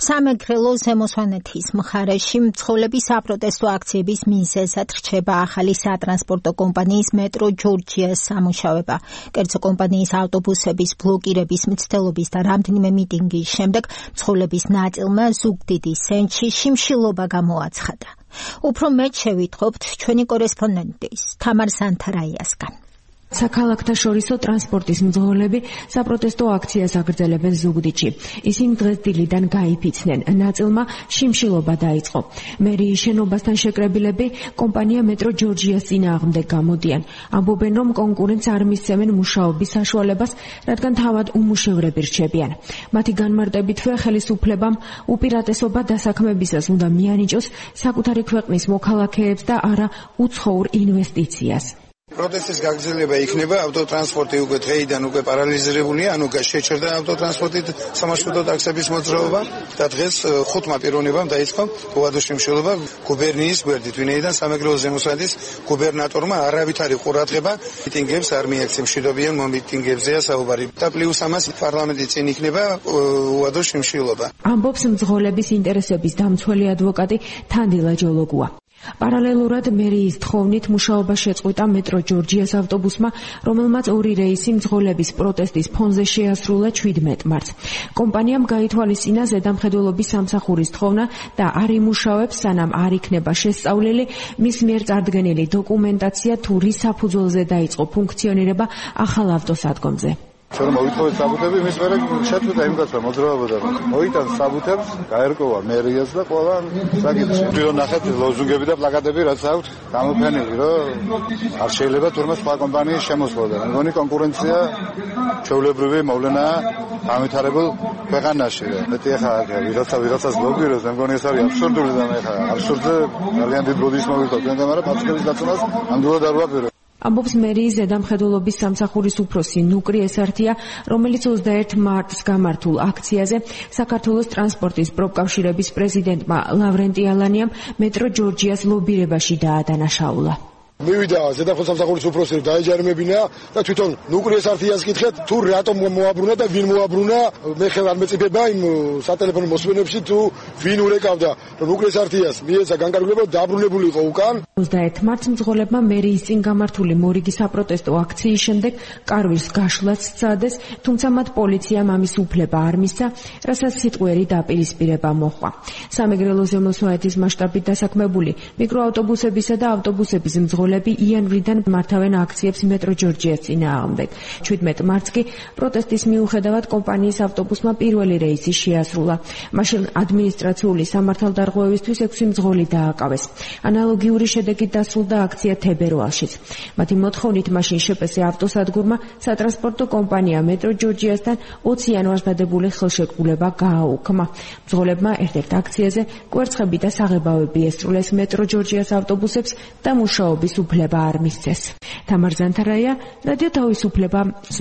სამეგრელო ზემო სვანეთის მხარეში მცხოვრების საპროტესტო აქციების მიზეზად რჩება ახალი სატრანსპორტო კომპანიის მეტრო ჯორჯიას სამუშაოება. კერძო კომპანიის ავტობუსების ბლოკირების მცდელობის და რამდენიმე მიტინგის შემდეგ მცხოვრების ნაწილმა ზუგდიდის ცენტრში შიმშილობა გამოაცხადა. უფრო მეტ შევიტყობთ ჩვენი კორესპონდენტის თამარ სანთარაიასგან. საქალაქთა შორისო ტრანსპორტის მძღოლები საპროტესტო აქციას აგრძელებენ ზუგდიდში. ისინი დღეს დილიდან გაიფიცნენ. ნაწილმა შიმშილობა დაიწყო. მერიის შენობასთან შეკრებილები კომპანია მეტრო ჯორჯიას წინააღმდეგ გამოდიან. ამბობენ, რომ კონკურენტს არ მისცემენ მუშაობის საშუალებას, რადგან თავად უმუშევრები რჩებიან. მათი განმარტებითვე ხელისუფლებამ უპირატესობა დასაქმებისას უნდა მიანიჭოს საკუთარი ქვეყნის მოქალაქეებს და არა უცხოურ ინვესტიციას. პროტესტის გაგრძელება იქნება, ავტოტრანსპორტი უკვე დღეიდან პარალიზირებულია, ანუ შეჩერდა ავტოტრანსპორტით სამარშრუტო ტაქსების მოძრაობა და დღეს 5 პიროვნებამ დაიწყო უადო შიმშილობა გუბერნიის გვერდით, ვინაიდან სამეგრელო ზემო სვანეთის გუბერნატორმა არავითარი ყურადღება მიტინგებს არ მიაქცია, მშვიდობიან მომიტინგებზეა საუბარი და პლუს ამას პარლამენტის წინ იქნება უადო შიმშილობა. ამბობს მძღოლების ინტერესების დამცველი ადვოკატი თანდილა ჯოლოგუა. პარალელურად მერიის თხოვნით მუშაობა შეწყვიტა მეტრო ჯორჯიას ავტობუსმა, რომელმაც 2 რეისი მძღოლების პროტესტის ფონზე შეასრულა 17 მარტს. კომპანიამ გაითვალისწინა ზედამხედველობის სამსახურის თხოვნა და არ იმუშავებს, სანამ არ იქნება შესწავლილი მის მიერ წარდგენილი დოკუმენტაცია თუ რის საფუძველზე დაიწყო ფუნქციონირება ახალ ავტოსადგომზე. Ჩვენ მოვითხოვეთ საბუთები, იმის მერე შეწყვიტა იმ კაცმა მოძრაობა. მოიტან საბუთებს, გაერკოვა მერიას და ყველა საკითხი. ვიდეო ნახეთ ლოზუნგები და პლაკატები რაც აქვთ, გამოფენილი, რომ არ შეიძლება თურმე სხვა კომპანიის შემოსვლა. მეგონი კონკურენცია ჩვეულებრივი მოვლენაა განვითარებულ ქვეყანაში. მეტი ახლა ვიღაცას ლობირებს, მეგონი ეს არის აბსურდული და მე ხა აბსურდზე ძალიან დიდ ბოდიშს მოვიხდით, მაგრამ პასუხების დაცვას ამდენად არ ვაპირებ. ამბობს მერიის ზედამხედველობის სამსახურის უფროსი ნუკრი ესართია, რომელიც 21 მარტს გამართულ აქციაზე საქართველოს ტრანსპორტის პროფკავშირების პრეზიდენტმა ლავრენტი ალანიამ მეტრო ჯორჯიას ლობირებაში დაადანაშაულა. მივიდა ზედამხედველობის სამსახურის უფროსი დაეჯარიმებინა და თვითონ ნუკრი ესართიას კითხეთ, თუ რატომ მოაბრუნა და ვინ მოაბრუნა, მე ხელ არ მეწიფება იმ სატელეფონო მოსმენებში თუ ვინ ურეკავდა, რომ ნუკრი ესართიას მიეცა განკარგულება დაბრუნებული იყო უკან. 21 მარტს მძღოლებმა მერიის წინ გამართული მორიგი საპროტესტო აქციის შემდეგ კარვის გაშლაც სცადეს, თუმცა მათ პოლიციამ ამის უფლება არ მისცა, რასაც სიტყვიერი დაპირისპირება მოჰყვა. სამეგრელო ზემო სვანეთის მასშტაბით დასაქმებული მიკროავტობუსებისა და ავტობუსების მძღოლები იანვრიდან მართავენ აქციებს მეტრო ჯორჯიას წინააღმდეგ. 17 მარტს კი პროტესტის მიუხედავად კომპანიის ავტობუსმა პირველი რეისი შეასრულა. მაშინ ადმინისტრაციული სამართალდარღვევისთვის 6 მძღოლი დააკავეს. ანალოგიური შედეგით დასრულდა აქცია თებერვალშიც. მათი მოთხოვნით მაშინ შპს ავტოსადგურმა სატრანსპორტო კომპანია მეტრო ჯორჯიასთან 20 იანვარს დადებული ხელშეკრულება გააუქმა. მძღოლებმა ერთ-ერთ აქციაზე კვერცხები და საღებავები ესრულეს მეტრო ჯორჯიას ავტობუსებს და მუშაობის უფლება არ მისცეს. თამარ სანთარაია, რადიო თავისუფლება.